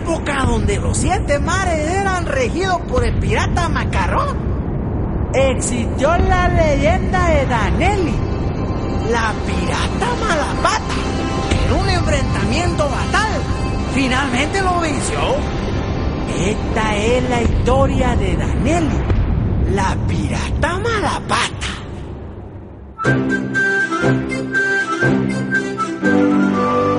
época donde los 7 mares eran regidos por el pirata Macarrón, existió la leyenda de Danelli, la pirata Malapata, que en un enfrentamiento fatal finalmente lo venció. Esta es la historia de Danelli, la pirata Malapata.